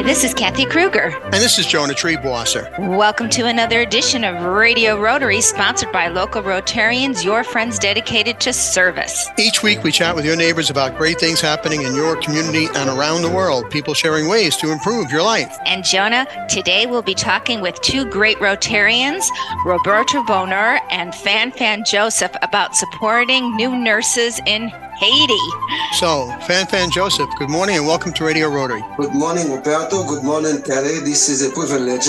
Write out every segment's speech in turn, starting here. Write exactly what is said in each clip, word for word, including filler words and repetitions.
Hi, this is Kathy Kruger. And this is Jonah Triebwasser. Welcome to another edition of Radio Rotary, sponsored by local Rotarians, your friends dedicated to service. Each week we chat with your neighbors about great things happening in your community and around the world, people sharing ways to improve your life. And Jonah, today we'll be talking with two great Rotarians, Roberto Bonheur and Fan Fan Joseph, about supporting new nurses in Haiti. So, Fan Fan Joseph, good morning and welcome to Radio Rotary. Good morning, Roberto. Good morning, Kelly. This is a privilege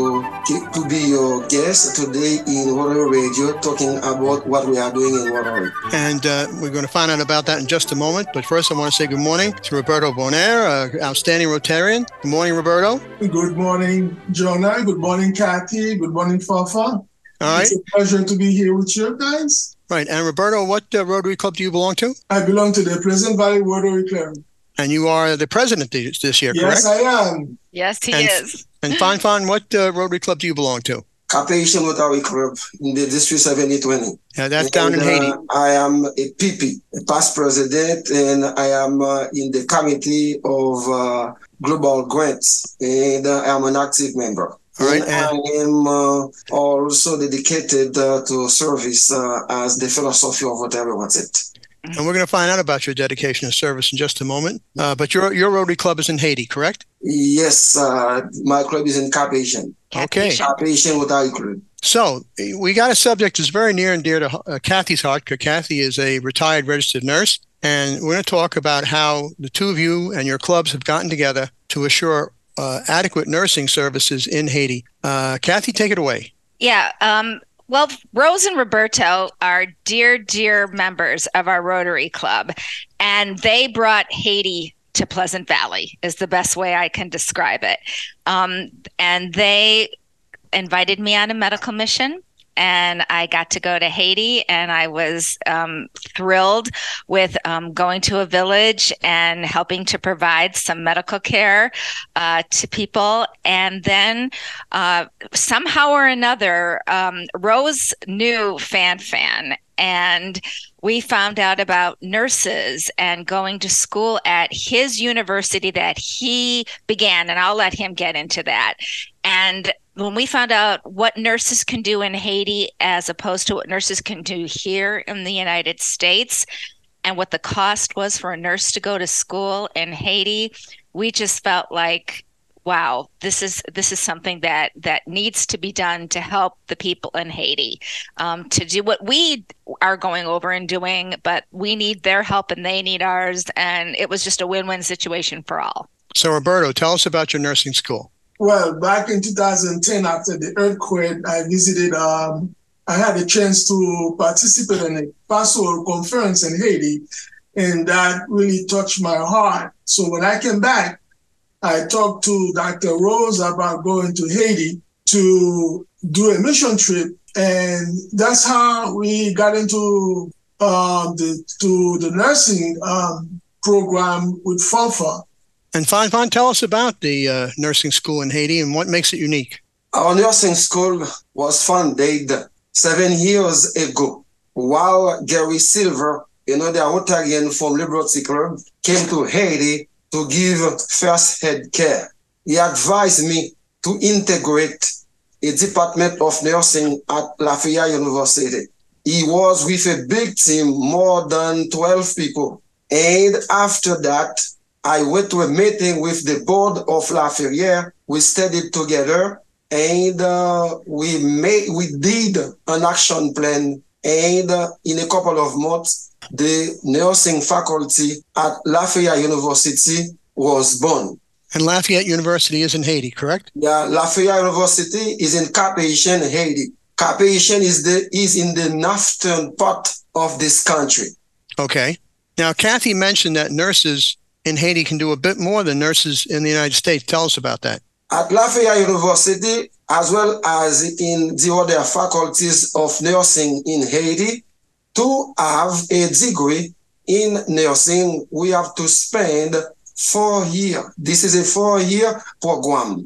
to, to be your guest today in Rotary Radio, talking about what we are doing in Rotary. And uh, we're going to find out about that in just a moment. But first, I want to say good morning to Roberto Bonheur, an outstanding Rotarian. Good morning, Roberto. Good morning, Jonah. Good morning, Kathy. Good morning, Fafa. All right. It's a pleasure to be here with you guys. Right. And Roberto, what uh, Rotary Club do you belong to? I belong to the Pleasant Valley Rotary Club. And you are the president this year, correct? Yes, I am. Yes, he and, is. And Fan Fan, what uh, Rotary Club do you belong to? Cap-Haïtien Rotary Club in the District seventy twenty. Yeah, that's and, down in uh, Haiti. I am a P P, a past president, and I am uh, in the committee of uh, global grants, and uh, I am an active member. All right, and I am uh, also dedicated uh, to service uh, as the philosophy of Rotary wants it. And we're going to find out about your dedication to service in just a moment. Uh, but your your Rotary Club is in Haiti, correct? Yes, uh, my club is in Cap-Haïtien. Okay. Cap-Haïtien Rotary Club. So we got a subject that's very near and dear to uh, Kathy's heart, because Kathy is a retired registered nurse. And we're going to talk about how the two of you and your clubs have gotten together to assure uh, adequate nursing services in Haiti. Uh, Kathy, take it away. Yeah. Um, well, Rose and Roberto are dear, dear members of our Rotary Club, and they brought Haiti to Pleasant Valley is the best way I can describe it. Um, and they invited me on a medical mission, and I got to go to Haiti, and I was um, thrilled with um, going to a village and helping to provide some medical care uh, to people. And then uh, somehow or another, um, Rose knew Fan Fan, and we found out about nurses and going to school at his university that he began, and I'll let him get into that. And when we found out what nurses can do in Haiti as opposed to what nurses can do here in the United States, and what the cost was for a nurse to go to school in Haiti, we just felt like, wow, this is this is something that that needs to be done to help the people in Haiti, um, to do what we are going over and doing, but we need their help and they need ours, and it was just a win-win situation for all. So Roberto, tell us about your nursing school. Well, back in two thousand ten, after the earthquake, I visited, um, I had a chance to participate in a pastoral conference in Haiti, and that really touched my heart. So when I came back, I talked to Doctor Rose about going to Haiti to do a mission trip, and that's how we got into um, the to the nursing um, program with Fafa. And Fan Fan, tell us about the uh, nursing school in Haiti and what makes it unique. Our nursing school was founded seven years ago, while Gary Silver, another Rotarian from Liberty Club, came to Haiti to give first aid care. He advised me to integrate a department of nursing at Lafayette University. He was with a big team, more than twelve people. And after that, I went to a meeting with the board of Lafayette. We studied together, and uh, we made, we did an action plan. And uh, in a couple of months, the nursing faculty at Lafayette University was born. And Lafayette University is in Haiti, correct? Yeah, Lafayette University is in Cap-Haïtien, Haiti. Cap-Haïtien is the is in the northern part of this country. Okay. Now, Kathy mentioned that nurses in Haiti can do a bit more than nurses in the United States. Tell us about that. At Lafayette University, as well as in the other faculties of nursing in Haiti, to have a degree in nursing, we have to spend four years. This is a four-year program.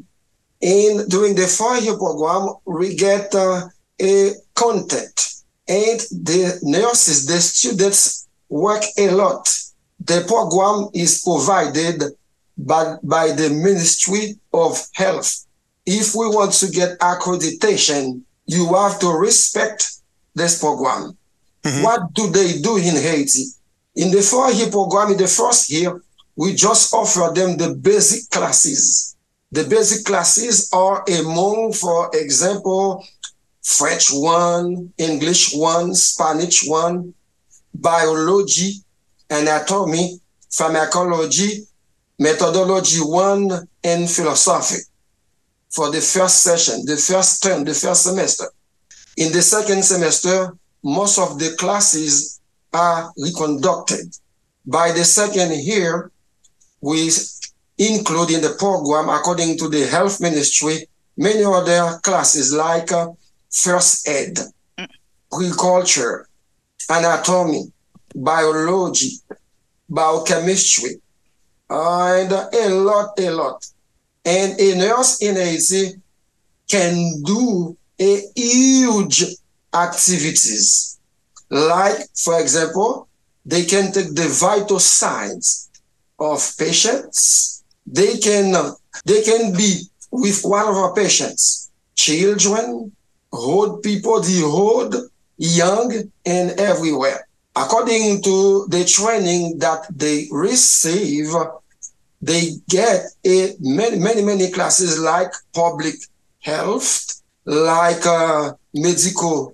And during the four-year program, we get uh, a content. And the nurses, the students work a lot. The program is provided by, by the Ministry of Health. If we want to get accreditation, you have to respect this program. Mm-hmm. What do they do in Haiti? In the four-year program, in the first year, we just offer them the basic classes. The basic classes are among, for example, French one, English one, Spanish one, biology, anatomy, pharmacology, methodology one, and philosophy for the first session, the first term, the first semester. In the second semester, most of the classes are reconducted. By the second year, we include in the program, according to the health ministry, many other classes like uh, first aid, agriculture, anatomy, biology, biochemistry, and a lot, a lot. And a nurse in Haiti can do a huge activities. Like, for example, they can take the vital signs of patients. They can, they can be with one of our patients, children, old people, the old, young, and everywhere. According to the training that they receive, they get a many, many, many classes like public health, like uh, medical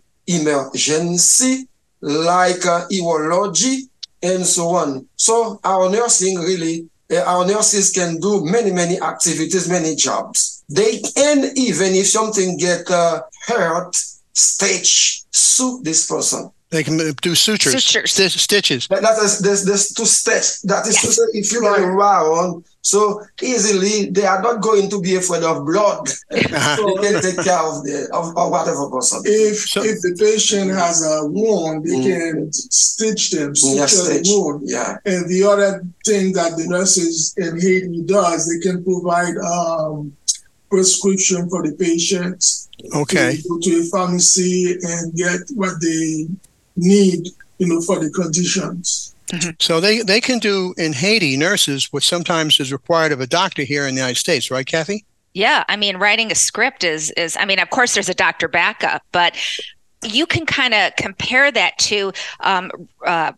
emergency, like uh, urology, and so on. So our nursing really, uh, our nurses can do many, many activities, many jobs. They can even, if something get uh, hurt, stitch, sew this person. They can do sutures, sutures. St- stitches. That, that is there's, there's to stitch. That is yes. to say, if you are around so easily, they are not going to be afraid of blood. Uh-huh. So they can take care of the of, of whatever person. If so, if the patient has a wound, they mm. can stitch them, stitch yeah, stitch. the wound. Yeah. And the other thing that the nurses in Haiti does, they can provide um, prescription for the patients. Okay. To go to a pharmacy and get what they need, you know, for the conditions. Mm-hmm. So they, they can do in Haiti, nurses, what sometimes is required of a doctor here in the United States, right, Kathy? Yeah, I mean, writing a script is, is I mean, of course, there's a doctor backup, but you can kind of compare that to um, uh,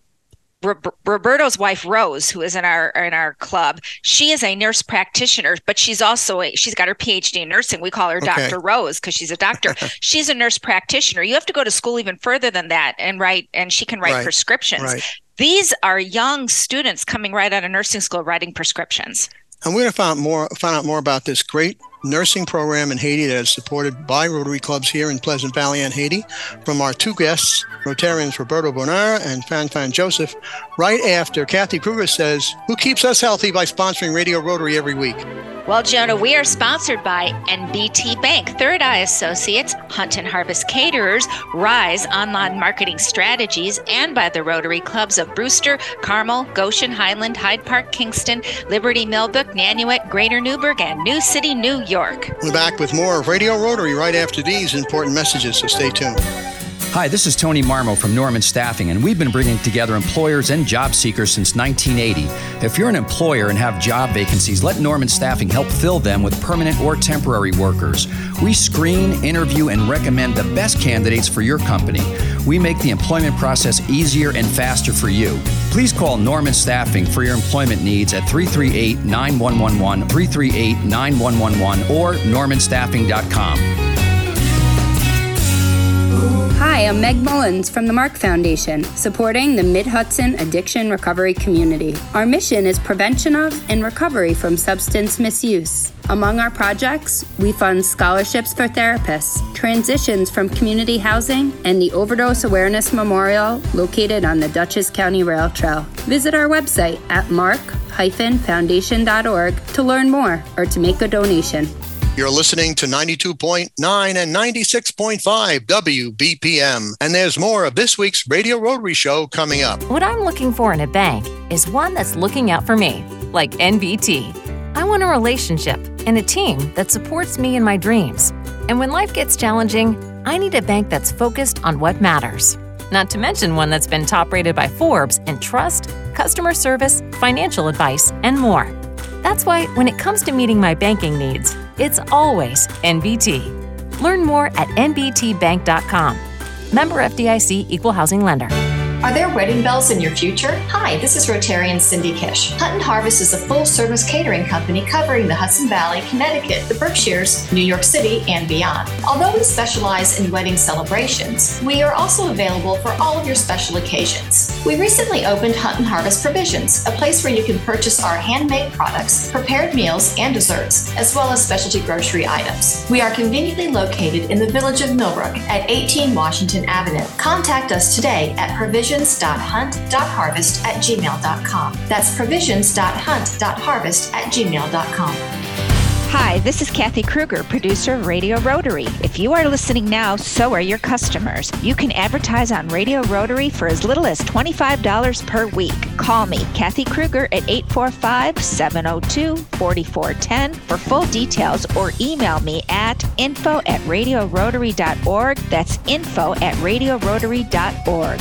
Roberto's wife, Rose, who is in our in our club. She is a nurse practitioner, but she's also a, she's got her P H D in nursing. We call her okay. Doctor Rose because she's a doctor. She's a nurse practitioner. You have to go to school even further than that and write, and she can write right. prescriptions. Right. These are young students coming right out of nursing school writing prescriptions. And we're going to find more find out more about this great nursing program in Haiti that is supported by Rotary Clubs here in Pleasant Valley and Haiti from our two guests, Rotarians Roberto Bonheur and Fan Fan Joseph, right after Kathy Kruger says, who keeps us healthy by sponsoring Radio Rotary every week? Well, Jonah, we are sponsored by N B T Bank, Third Eye Associates, Hunt and Harvest Caterers, Rise Online Marketing Strategies, and by the Rotary Clubs of Brewster, Carmel, Goshen, Highland, Hyde Park, Kingston, Liberty, Millbrook, Nanuet, Greater Newburgh, and New City, New York. We're back with more of Radio Rotary right after these important messages, so stay tuned. Hi, this is Tony Marmo from Norman Staffing, and we've been bringing together employers and job seekers since nineteen eighty. If you're an employer and have job vacancies, let Norman Staffing help fill them with permanent or temporary workers. We screen, interview, and recommend the best candidates for your company. We make the employment process easier and faster for you. Please call Norman Staffing for your employment needs at three three eight, nine one one one, three three eight, nine one one one, or norman staffing dot com. Hi, I'm Meg Mullins from the Mark Foundation, supporting the Mid-Hudson addiction recovery community. Our mission is prevention of and recovery from substance misuse. Among our projects, we fund scholarships for therapists, transitions from community housing, and the Overdose Awareness Memorial located on the Dutchess County Rail Trail. Visit our website at mark dash foundation dot org to learn more or to make a donation. You're listening to ninety-two point nine and ninety-six point five W B P M. And there's more of this week's Radio Rotary Show coming up. What I'm looking for in a bank is one that's looking out for me, like N B T. I want a relationship and a team that supports me in my dreams. And when life gets challenging, I need a bank that's focused on what matters. Not to mention one that's been top rated by Forbes in trust, customer service, financial advice, and more. That's why when it comes to meeting my banking needs, it's always N B T. Learn more at N B T bank dot com. Member F D I C Equal Housing Lender. Are there wedding bells in your future? Hi, this is Rotarian Cindy Kish. Hunt and Harvest is a full-service catering company covering the Hudson Valley, Connecticut, the Berkshires, New York City, and beyond. Although we specialize in wedding celebrations, we are also available for all of your special occasions. We recently opened Hunt and Harvest Provisions, a place where you can purchase our handmade products, prepared meals, and desserts, as well as specialty grocery items. We are conveniently located in the village of Millbrook at eighteen Washington Avenue. Contact us today at provisions dot hunt dot harvest at gmail dot com. That's provisions dot hunt dot harvest at gmail dot com. Hi, this is Kathy Kruger, producer of Radio Rotary. If you are listening now, so are your customers. You can advertise on Radio Rotary for as little as twenty-five dollars per week. Call me, Kathy Kruger, at eight four five, seven oh two, four four one oh for full details, or email me at info at radio rotary dot org. That's info at radio rotary dot org.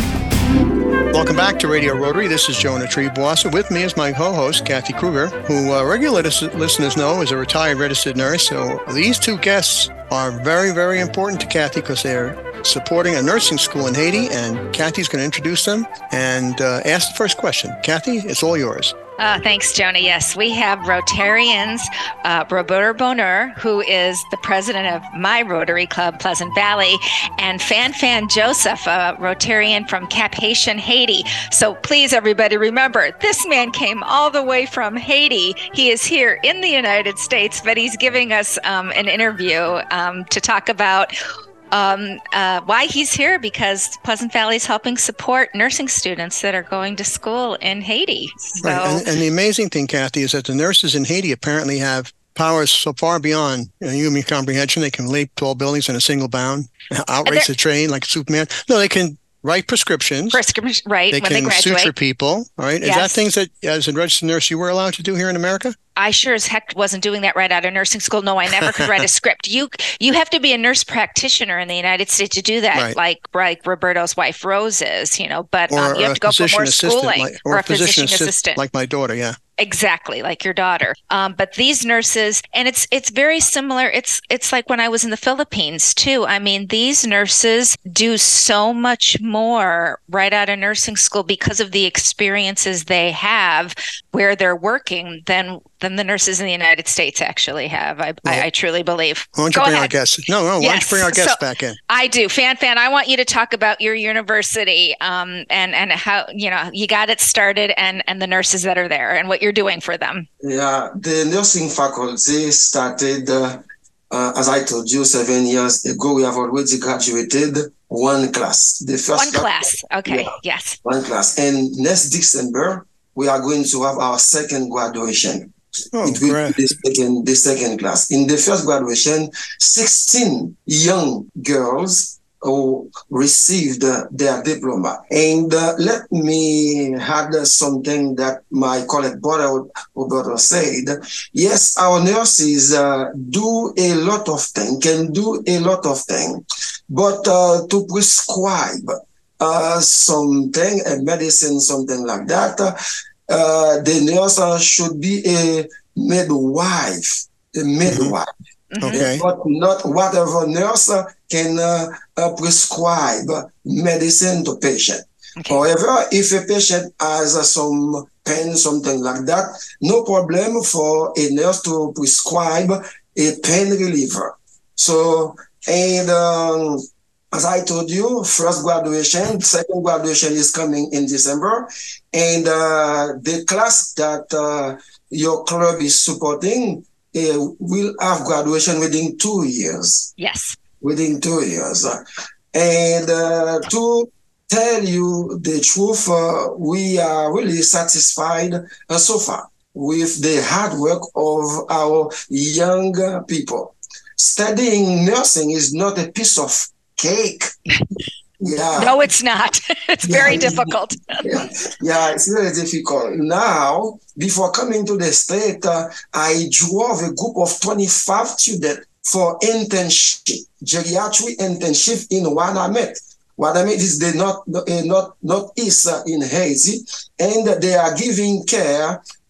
Welcome back to Radio Rotary. This is Jonah Triebwasser. With me is my co-host, Kathy Kruger, who uh, regular listeners know is a retired registered nurse. So these two guests are very, very important to Kathy because they're supporting a nursing school in Haiti, and Kathy's going to introduce them and uh, ask the first question. Kathy, it's all yours. Uh, thanks, Jonah. Yes, we have Rotarians, uh, Roberto Bonheur, who is the president of my Rotary Club, Pleasant Valley, and Fan Fan Joseph, a Rotarian from Cap-Haïtien, Haiti. So please, everybody, remember, this man came all the way from Haiti. He is here in the United States, but he's giving us um, an interview um, to talk about Um, uh, why he's here, because Pleasant Valley is helping support nursing students that are going to school in Haiti. So, right. and, and the amazing thing, Kathy, is that the nurses in Haiti apparently have powers so far beyond you know, human comprehension. They can leap tall buildings in a single bound, outrace a train like Superman. No, they can write prescriptions. Prescription, right, they when can they graduate. suture people, all right? Is Yes. that things that, as a registered nurse, you were allowed to do here in America? I sure as heck wasn't doing that right out of nursing school. No, I never could write a script. You you have to be a nurse practitioner in the United States to do that, Right. like like Roberto's wife Rose is, you know. But Or um, you have a to go for physician more assistant, schooling, like, or, a physician, assistant, assist- like my daughter, yeah. Exactly, like your daughter. Um, but these nurses, and it's it's very similar. It's it's like when I was in the Philippines too. I mean, these nurses do so much more right out of nursing school because of the experiences they have where they're working than than the nurses in the United States actually have. I Well, I, I truly believe. Why don't you Go bring ahead. our guests? No, no, why don't Yes. you bring our guests So- back in? I do. Fan Fan, I want you to talk about your university um, and, and how, you know, you got it started and, and the nurses that are there and what you're doing for them. Yeah, the nursing faculty started, uh, uh, as I told you, seven years ago. We have already graduated one class. The first One class. Okay. Yeah. Yes. One class. And next December, we are going to have our second graduation. Oh, It will great. be the second, the second class. In the first graduation, sixteen young girls who received uh, their diploma. And uh, let me add something that my colleague brother Roberto said. Yes, our nurses uh, do a lot of things, can do a lot of things, but uh, to prescribe uh, something, a medicine, something like that, uh, Uh, the nurse uh, should be a midwife, a midwife, Mhm. Okay. but not whatever nurse uh, can uh, uh, prescribe medicine to patient. Okay. However, if a patient has uh, some pain, something like that, no problem for a nurse to prescribe a pain reliever. So, and um, as I told you, first graduation, second graduation is coming in December. And uh, the class that uh, your club is supporting uh, will have graduation within two years. Yes. Within two years. And uh, to tell you the truth, uh, we are really satisfied uh, so far with the hard work of our young people. Studying nursing is not a piece of cake. Yeah. No, it's not. It's very Yeah. difficult. yeah, yeah, it's very difficult. Now, before coming to the state, uh, I drove a group of twenty-five students for internship, geriatric internship in Wanamet. Wanamet is the north, uh, north, northeast uh, in Haiti, and they are giving care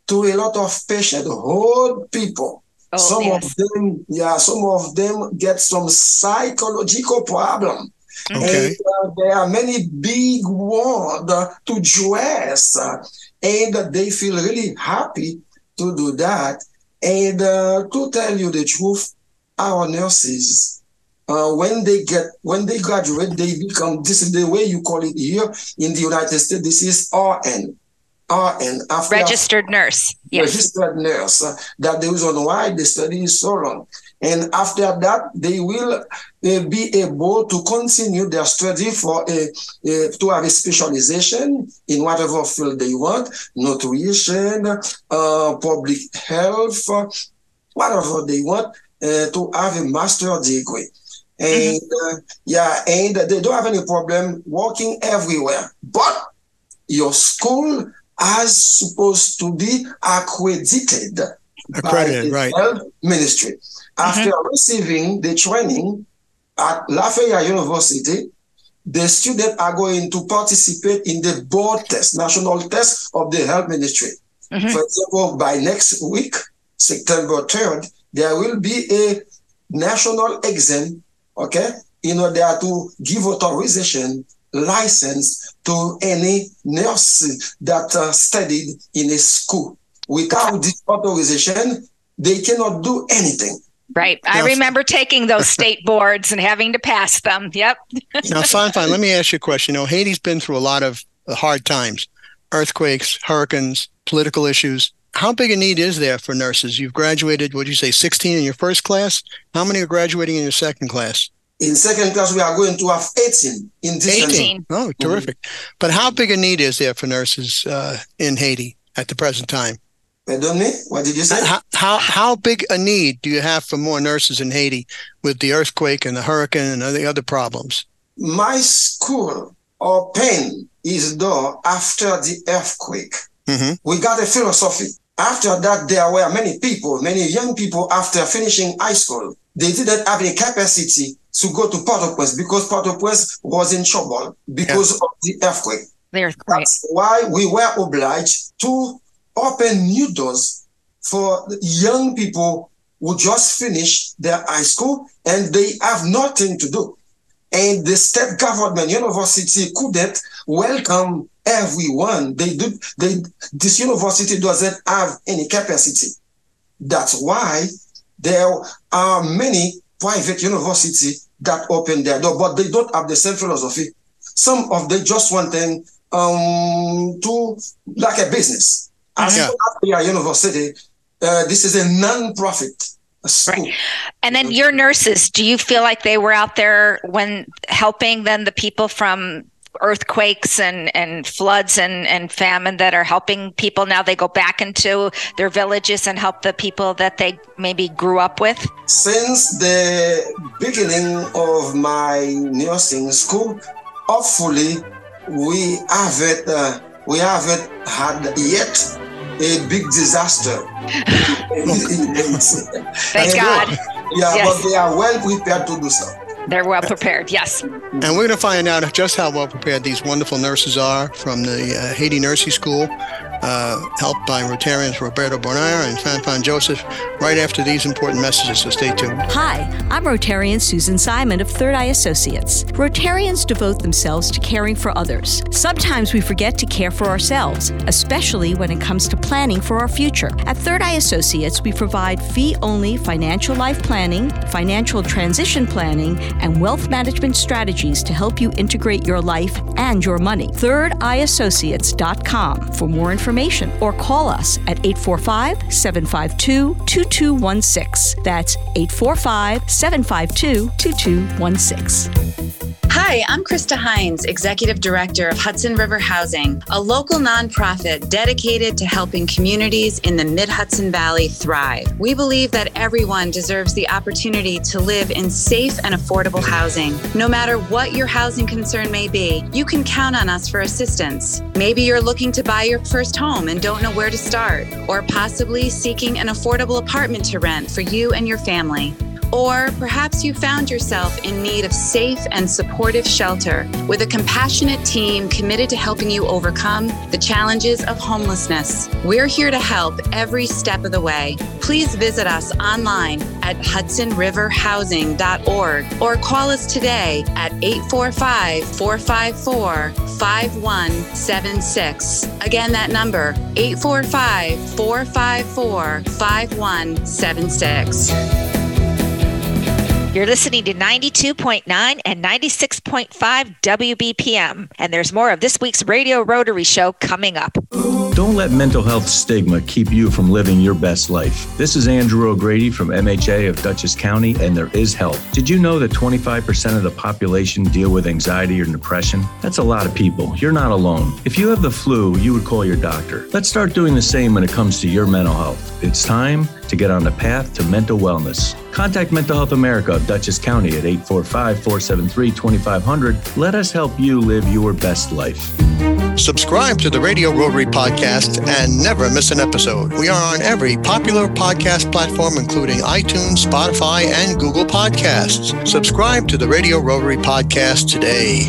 to a lot of patient, old people. Oh, some yes. of them, yeah, some of them get some psychological problem. Okay. And uh, there are many big words uh, to dress, uh, and they feel really happy to do that. And uh, to tell you the truth, our nurses, uh, when they get, when they graduate, they become, this is the way you call it here in the United States, this is R N. R N. After registered nurse. Yes. Registered nurse. Uh, that the reason why the study is so long. And after that, they will uh, be able to continue their study for a, a to have a specialization in whatever field they want, nutrition, uh, public health, uh, whatever they want, uh, to have a master's degree. And mm-hmm. uh, yeah, and they don't have any problem working everywhere. But your school is supposed to be accredited, accredited, by the right? health ministry. After mm-hmm. receiving the training at Lafayette University, the students are going to participate in the board test, national test of the health ministry. Mm-hmm. For example, by next week, September third, there will be a national exam, okay, in order to give authorization, license to any nurse that uh, studied in a school. Without this authorization, they cannot do anything. Right. I now, remember taking those state boards and having to pass them. Yep. Now, fine, fine. Let me ask you a question. You know, Haiti's been through a lot of hard times, earthquakes, hurricanes, political issues. How big a need is there for nurses? You've graduated, what did you say, sixteen in your first class? How many are graduating in your second class? In second class, we are going to have eighteen in this eighteen. Oh, terrific. Mm-hmm. But how big a need is there for nurses uh, in Haiti at the present time? Pardon me? What did you say? How, how how big a need do you have for more nurses in Haiti with the earthquake and the hurricane and the other problems? My school opened its door after the earthquake. Mm-hmm. We got a philosophy. After that, there were many people, many young people after finishing high school. They didn't have any capacity to go to Port-au-Prince because Port-au-Prince was in trouble because yeah. of the earthquake. The earthquake. That's why we were obliged to open new doors for young people who just finished their high school and they have nothing to do. And the state government university couldn't welcome everyone. They do. They this university doesn't have any capacity. That's why there are many private universities that open their door, but they don't have the same philosophy. Some of them just want them um, to like a business. As yeah. Lafayette University, uh, this is a non-profit school. Right. And then your nurses, do you feel like they were out there when helping then the people from earthquakes and, and floods and, and famine that are helping people now? They go back into their villages and help the people that they maybe grew up with? Since the beginning of my nursing school, hopefully we haven't, uh, we haven't had yet a big disaster. Thank God. Yeah, yes. But they are well prepared to do so. They're well prepared, yes. And we're going to find out just how well prepared these wonderful nurses are from the uh, Haiti Nursing School, uh, helped by Rotarians Roberto Bonar and Fanfan Joseph, right after these important messages, so stay tuned. Hi, I'm Rotarian Susan Simon of Third Eye Associates. Rotarians devote themselves to caring for others. Sometimes we forget to care for ourselves, especially when it comes to planning for our future. At Third Eye Associates, we provide fee-only financial life planning, financial transition planning, and wealth management strategies to help you integrate your life and your money. third eye associates dot com for more information or call us at eight four five, seven five two, two two one six. That's eight four five, seven five two, two two one six. Hi, I'm Krista Hines, Executive Director of Hudson River Housing, a local nonprofit dedicated to helping communities in the Mid-Hudson Valley thrive. We believe that everyone deserves the opportunity to live in safe and affordable housing. No matter what your housing concern may be, you can count on us for assistance. Maybe you're looking to buy your first home and don't know where to start, or possibly seeking an affordable apartment to rent for you and your family. Or perhaps you found yourself in need of safe and supportive shelter with a compassionate team committed to helping you overcome the challenges of homelessness. We're here to help every step of the way. Please visit us online at hudson river housing dot org or call us today at eight four five, four five four, five one seven six. Again, that number, eight four five, four five four, five one seven six. You're listening to ninety-two point nine and ninety-six point five W B P M. And there's more of this week's Radio Rotary Show coming up. Don't let mental health stigma keep you from living your best life. This is Andrew O'Grady from M H A of Dutchess County, and there is help. Did you know that twenty-five percent of the population deal with anxiety or depression? That's a lot of people. You're not alone. If you have the flu, you would call your doctor. Let's start doing the same when it comes to your mental health. It's time to get on the path to mental wellness. Contact Mental Health America of Dutchess County at eight four five, four seven three, two five zero zero. Let us help you live your best life. Subscribe to the Radio Rotary Podcast and never miss an episode. We are on every popular podcast platform, including iTunes, Spotify, and Google Podcasts. Subscribe to the Radio Rotary Podcast today.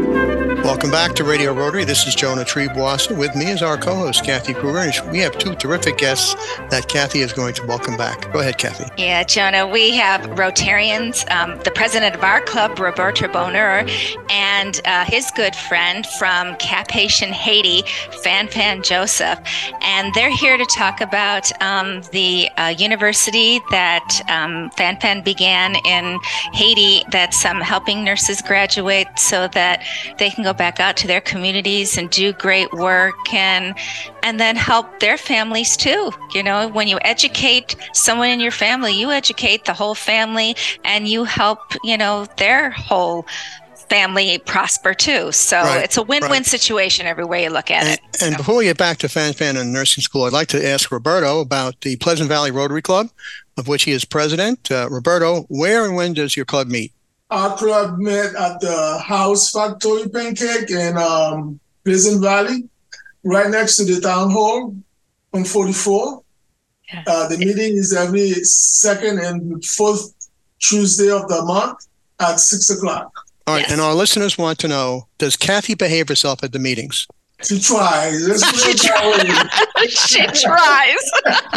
Welcome back to Radio Rotary. This is Jonah Triebwasser. With me is our co-host, Kathy Kruger. And we have two terrific guests that Kathy is going to welcome back. Go ahead, Kathy. Yeah, Jonah, we have Rotarians, um, the president of our club, Roberto Bonheur, and uh, his good friend from Cap Haitian Haiti, Fan Fan Joseph. And they're here to talk about um, the uh, university that um, Fan Fan began in Haiti that's um, helping nurses graduate so that they can go back out to their communities and do great work and and then help their families too. You know, when you educate someone in your family, you educate the whole family and you help, you know, their whole family prosper too. So right, it's a win-win right. situation every way you look at and, it. And so. Before we get back to Fan Fan and nursing school, I'd like to ask Roberto about the Pleasant Valley Rotary Club, of which he is president. Uh, Roberto, where and when does your club meet? Our club met at the House Factory Pancake in um, Pleasant Valley, right next to the town hall on forty-four. Yeah. Uh, the meeting is every second and fourth Tuesday of the month at six o'clock. All right, yes. And our listeners want to know, does Kathy behave herself at the meetings? She tries. she, tries. she tries.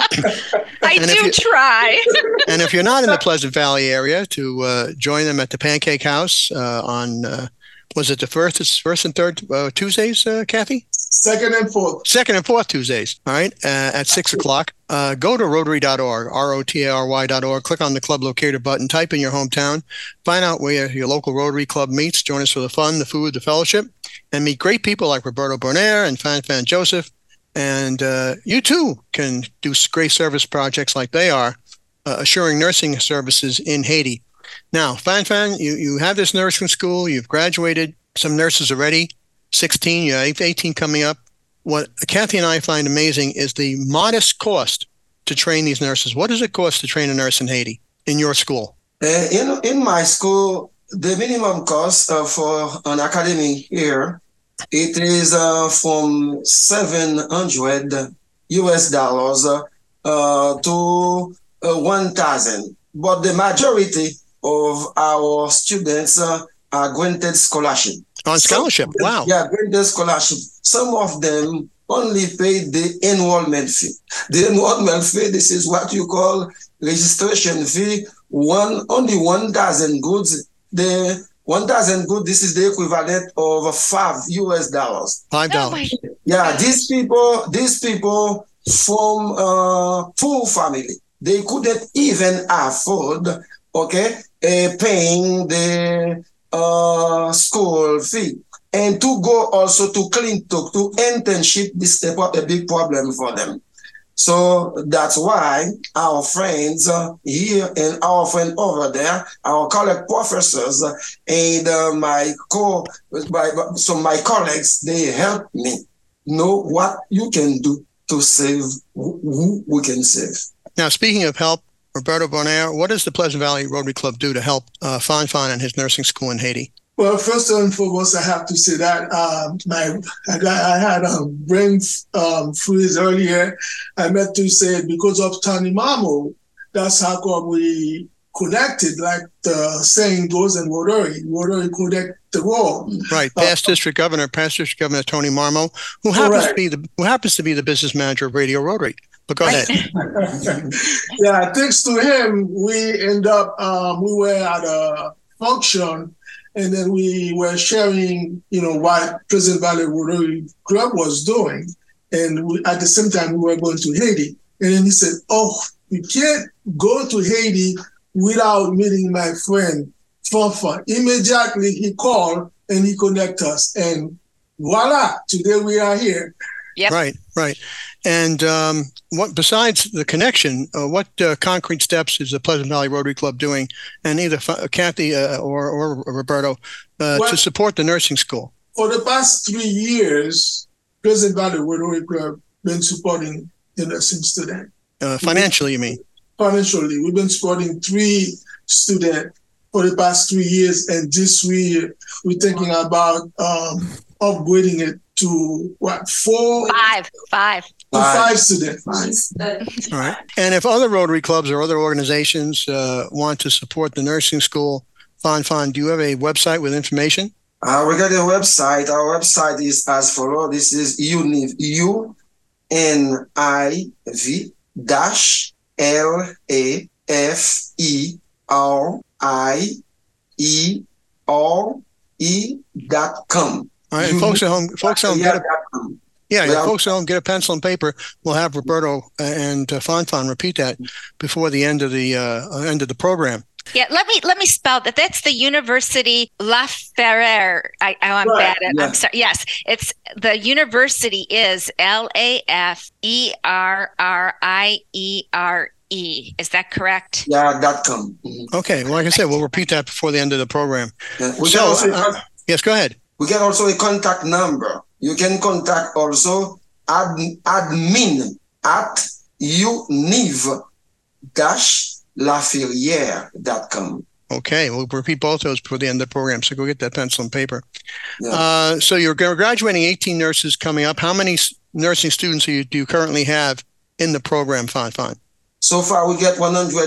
I and do try. And if you're not in the Pleasant Valley area, to uh, join them at the Pancake House uh, on, uh, was it the first, first and third uh, Tuesdays, uh, Kathy? Second and fourth. Second and fourth Tuesdays, all right, uh, at six o'clock. Uh, go to rotary dot org, R O T A R Y dot org. Click on the club locator button. Type in your hometown. Find out where your local Rotary Club meets. Join us for the fun, the food, the fellowship, and meet great people like Roberto Bonheur and Fan Fan Joseph. And uh, you, too, can do great service projects like they are, uh, assuring nursing services in Haiti. Now, Fan Fan, you, you have this nursing school. You've graduated some nurses already, sixteen. You have eighteen coming up. What Kathy and I find amazing is the modest cost to train these nurses. What does it cost to train a nurse in Haiti in your school? Uh, in in my school, the minimum cost uh, for an academy here, it is uh, from seven hundred U S dollars uh, to uh, one thousand. But the majority of our students uh, are granted scholarship. On scholarship, Some, wow. Yeah, granted scholarship. Some of them only pay the enrollment fee. The enrollment fee, this is what you call registration fee. One only one thousand goods. The one thousand goods, this is the equivalent of five U S dollars. Five dollars. Oh yeah, these people, these people from uh, poor family, they couldn't even afford, okay, uh, paying the uh, school fee. And to go also to clean to, to internship, this is a big problem for them. So that's why our friends uh, here and our friend over there, our colleague professors uh, and uh, my co, my, so my colleagues, they help me know what you can do to save who we can save. Now, speaking of help, Roberto Bonheur, what does the Pleasant Valley Rotary Club do to help uh, Fan Fan and his nursing school in Haiti? Well, first and foremost, I have to say that um, my I, got, I had a brain um, freeze earlier. I meant to say because of Tony Mamo, that's how come we connected, like the saying goes in Rotary, Rotary connect the world. Right. Past uh, district governor, past district governor Tony Marmo, who happens to be the who happens to be the business manager of Radio Rotary. But go ahead. Yeah, thanks to him, we end up um, we were at a function, and then we were sharing, you know, what Pleasant Valley Rotary Club was doing, and we, at the same time we were going to Haiti, and then he said, "Oh, we can't go to Haiti without meeting my friend Fanfan." Immediately he called and he connected us, and voila, today we are here. Yep. Right, right. And um, what besides the connection, uh, what uh, concrete steps is the Pleasant Valley Rotary Club doing, and either F- Kathy uh, or, or Roberto, uh, well, to support the nursing school? For the past three years, Pleasant Valley Rotary Club been supporting the nursing student. Uh, financially, you mean? Financially, we've been supporting three students for the past three years, and this year we're thinking about um, upgrading it to what, four? Five, five. Five, five students. Five. All right. And if other Rotary clubs or other organizations uh, want to support the nursing school, Fanfan, do you have a website with information? Uh, we got a website. Our website is as follows. This is UNIV, U N I V dash L A F E R I E R E dot com. All right, folks at home, folks at home, get a, yeah, yeah, folks at home, get a pencil and paper. We'll have Roberto and uh, Fanfan repeat that before the end of the uh, end of the program. Yeah, let me let me spell that. That's the University La Ferrière. I, I'm right. bad at. Yeah. I'm sorry. Yes, it's the university is L A F E R R I E R E. Is that correct? Yeah, dot com. Mm-hmm. Okay. Well, like I said, we'll repeat that before the end of the program. Yeah. So, also, uh, yes, go ahead. We get also a contact number. You can contact also ad, admin at univ dash laferriere dot com. Okay, we'll repeat both those before the end of the program. So go get that pencil and paper. Yeah. Uh, so you're graduating eighteen nurses coming up. How many nursing students do you, do you currently have in the program, Fanfan? So far, we get one hundred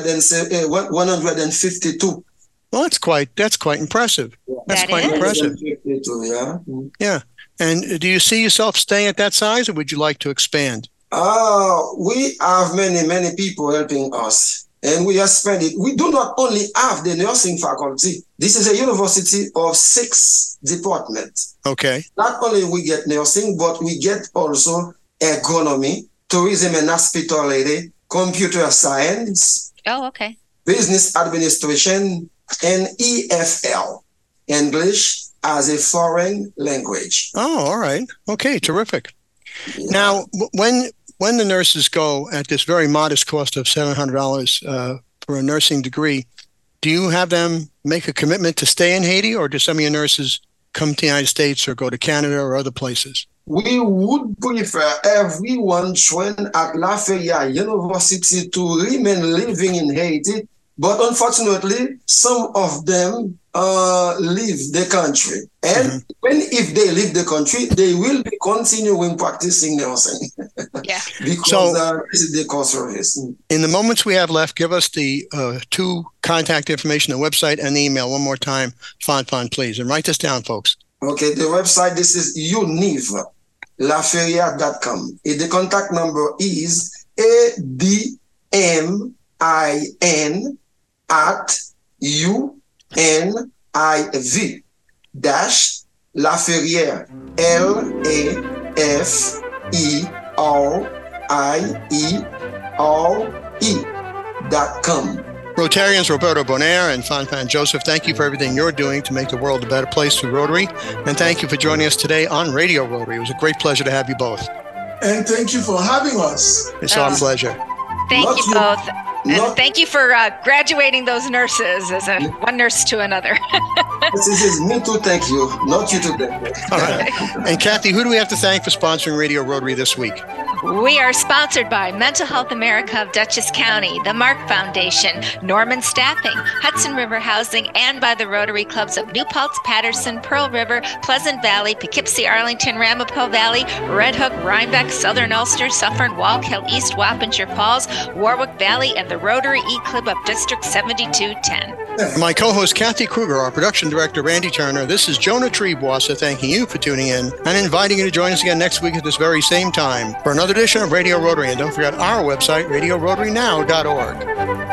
fifty-two. Well, that's quite that's quite impressive. Yeah. That's that quite is. impressive. Yeah. Yeah. And do you see yourself staying at that size, or would you like to expand? Uh, we have many, many people helping us, and we are spending. We do not only have the nursing faculty. This is a university of six departments. Okay. Not only we get nursing, but we get also agronomy, tourism and hospitality, computer science. Oh, okay. Business administration, and E F L, English as a foreign language. Oh, all right. Okay, terrific. Yeah. Now, when when the nurses go at this very modest cost of seven hundred dollars uh, for a nursing degree, do you have them make a commitment to stay in Haiti, or do some of your nurses come to the United States or go to Canada or other places? We would prefer everyone join at La Ferrière University to remain living in Haiti, but unfortunately, some of them uh, leave the country. And mm-hmm. when if they leave the country, they will be continuing practicing nursing. Yeah. Because so, uh, this is the core service. In the moments we have left, give us the uh, two contact information, the website and the email one more time, Fanfan, please. And write this down, folks. Okay, the website, this is univ laferriere dot com. The contact number is A D M I N at U N I V dash Laferrière, L A F E R I E R E dot com. Rotarians Roberto Bonaire and Fanfan Joseph, thank you for everything you're doing to make the world a better place through Rotary. And thank you for joining us today on Radio Rotary. It was a great pleasure to have you both. And thank you for having us. It's oh. our pleasure. Thank Not you both. And Not, thank you for uh, graduating those nurses as a one nurse to another. This is me too, thank you. Not you to thank. All right. And Kathy, who do we have to thank for sponsoring Radio Rotary this week? We are sponsored by Mental Health America of Dutchess County, the Mark Foundation, Norman Staffing, Hudson River Housing, and by the Rotary Clubs of New Paltz, Patterson, Pearl River, Pleasant Valley, Poughkeepsie, Arlington, Ramapo Valley, Red Hook, Rhinebeck, Southern Ulster, Suffern, Wallkill, East Wappinger Falls, Warwick Valley, and the Rotary E-Club of District seventy-two ten. My co-host Kathy Kruger, our production director Randy Turner, this is Jonah Treebwasser thanking you for tuning in and inviting you to join us again next week at this very same time for another edition of Radio Rotary. And don't forget our website, radio rotary now dot org.